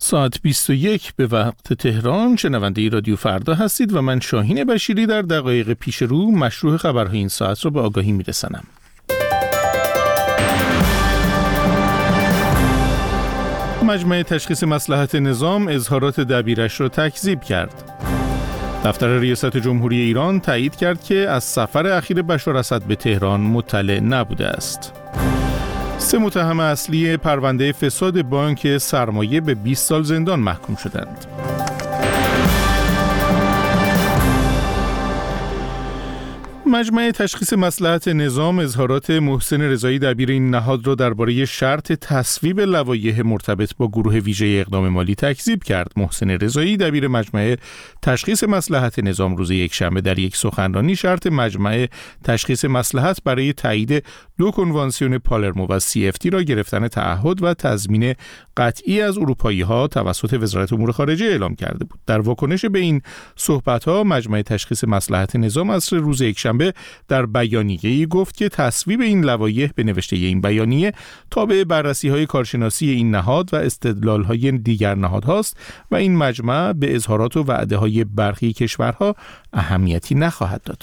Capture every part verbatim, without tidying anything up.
ساعت بیست و یک به وقت تهران. شنونده رادیو فردا هستید و من شاهین بشیری در دقایق پیش رو مشروع خبرهای این ساعت رو به آگاهی میرسانم. مجمع تشخیص مصلحت نظام اظهارات دبیرش را تکذیب کرد. دفتر ریاست جمهوری ایران تایید کرد که از سفر اخیر بشار اسد به تهران مطلع نبوده است. سه متهم اصلی پرونده فساد بانک سرمایه به بیست سال زندان محکوم شدند. مجمع تشخیص مصلحت نظام اظهارات محسن رضایی دبیر این نهاد را درباره شرط تصویب لوایح مرتبط با گروه ویژه اقدام مالی تکذیب کرد. محسن رضایی دبیر مجمع تشخیص مصلحت نظام روز یکشنبه در یک سخنرانی شرط مجمع تشخیص مصلحت برای تایید دو کنوانسیون پالرمو و سی اف تی را گرفتن تعهد و تضمین قطعی از اروپایی‌ها توسط وزارت امور خارجه اعلام کرده بود. در واکنش به این صحبت‌ها مجمع تشخیص مصلحت نظام عصر روز یکشنبه در بیانیه‌ای گفت که تصویب این لوایح به نوشته این بیانیه تابع بررسی‌های کارشناسی این نهاد و استدلال‌های دیگر نهادهاست و این مجمع به اظهارات و وعده‌های برخی کشورها اهمیتی نخواهد داد.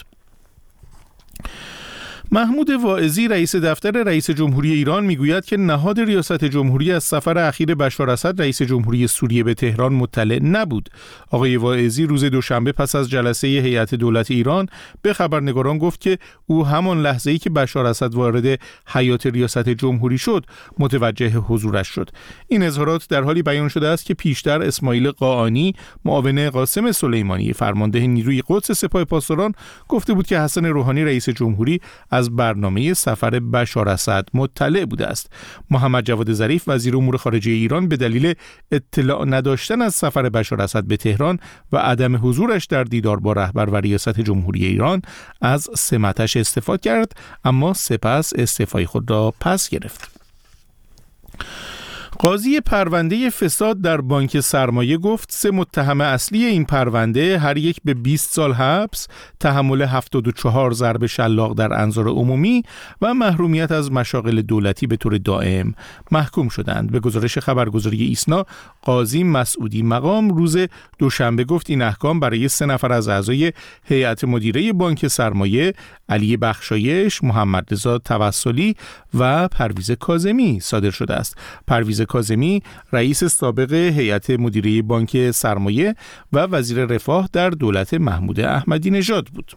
محمود واعظی رئیس دفتر رئیس جمهوری ایران میگوید که نهاد ریاست جمهوری از سفر اخیر بشار اسد رئیس جمهوری سوریه به تهران مطلع نبود. آقای واعظی روز دوشنبه پس از جلسه هیئت دولت ایران به خبرنگاران گفت که او همان لحظه‌ای که بشار اسد وارد حیات ریاست جمهوری شد متوجه حضورش شد. این اظهارات در حالی بیان شده است که پیشتر اسماعیل قاآنی معاون قاسم سلیمانی فرمانده نیروی قدس سپاه پاسداران گفته بود که حسن روحانی رئیس جمهوری از برنامه سفر بشار اسد مطلع بوده است. محمد جواد ظریف وزیر امور خارجه ایران به دلیل اطلاع نداشتن از سفر بشار اسد به تهران و عدم حضورش در دیدار با رهبر و ریاست جمهوری ایران از سمتش استعفا کرد، اما سپس استعفای خود را پس گرفت. قاضی پرونده فساد در بانک سرمایه گفت سه متهم اصلی این پرونده هر یک به بیست سال حبس، تحمل هفتاد و چهار ضرب شلاق در انظار عمومی و محرومیت از مشاغل دولتی به طور دائم محکوم شدند. به گزارش خبرگزاری ایسنا، قاضی مسعودی مقام روز دوشنبه گفت این احکام برای سه نفر از اعضای هیئت مدیره بانک سرمایه، علی بخشایش، محمد رضا توسلی و پرویز کاظمی صادر شده است. پرویز کاظمی رئیس سابق هیئت مدیره بانک سرمایه و وزیر رفاه در دولت محمود احمدی نژاد بود.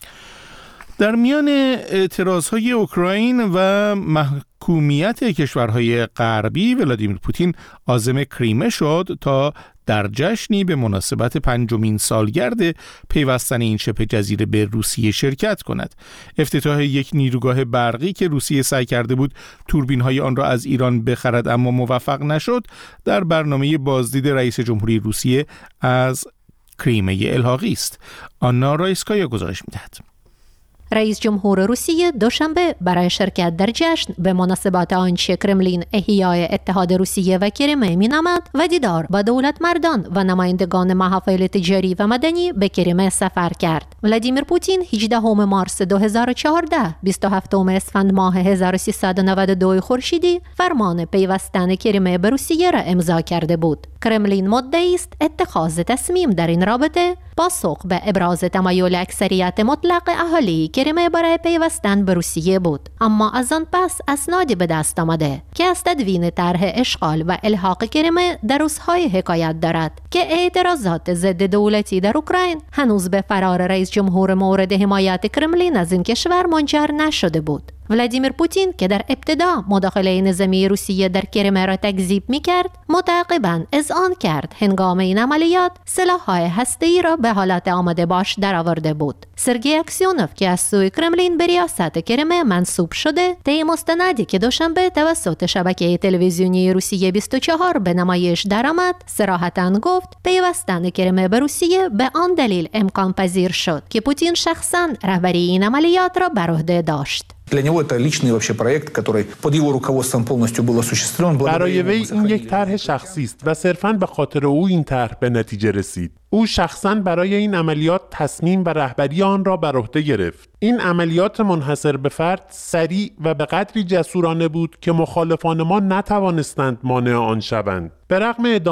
در میان اعتراضهای اوکراین و محکومیت کشورهای غربی، ولادیمیر پوتین عازم کریمه شد تا در جشنی به مناسبت پنجمین سالگرد پیوستن این شبه جزیره به روسیه شرکت کند. افتتاح یک نیروگاه برقی که روسیه سعی کرده بود توربین‌های آن را از ایران بخرد اما موفق نشد، در برنامه بازدید رئیس جمهوری روسیه از کریمه الحاقی است. آنا رایسکایا گزارش می‌دهد. رئیس جمهور روسیه دوشنبه برای شرکت در جشن به مناسبت آنچه کرملین احیای اتحاد روسیه و کریمه مینامد و دیدار با دولت مردان و نمایندگان محافل تجاری و مدنی به کریمه سفر کرد. ولادیمیر پوتین هجدهم مارس دو هزار و چهارده بیست و هفتم اسفند ماه هزار و سیصد و نود و دو خورشیدی فرمان پیوستن کریمه به روسیه را امضا کرده بود. کرملین مدعی است اتخاذ تصمیم در این رابطه پاسخ به ابراز تمایل اکثریت مطلق اهالی کریمه برای پیوستن به روسیه بود، اما از آن پس اسنادی به دست آمده که از تدوین طرح اشغال و الحاق کریمه در روزهای حکایت دارد که اعتراضات ضد دولتی در اوکراین هنوز به فرار رئیس جمهور مورد حمایت کرملین از این کشور منجر نشده بود. ولادیمیر پوتین که در ابتدا مداخله نظامی روسیه در کریمه را تکذیب می‌کرد، متعاقباً اذعان کرد هنگام این عملیات سلاح‌های هسته‌ای را به حالت آماده باش درآورده بود. سرگئی اکسیونوف که از سوی کرملین به ریاست کریمه منصوب شده، طی مستندی که دوشنبه توسط شبکه تلویزیونی روسیه بیست و چهار به نمایش درآمد، صراحتاً گفت پیوستن کریمه به روسیه به آن دلیل امکان پذیر شد که پوتین شخصاً رهبری این عملیات را بر عهده داشت. Для него это личный вообще проект, который под его руководством полностью был осуществлен. برای وی این یک طرح شخصی است و صرفاً به خاطر او این طرح به نتیجه رسید. او شخصاً برای این عملیات تصمیم و رهبری آن را بر عهده گرفت. این عملیات منحصر به فرد سریع و به قدری جسورانه بود که مخالفان ما نتوانستند مانع آن شوند. به رغم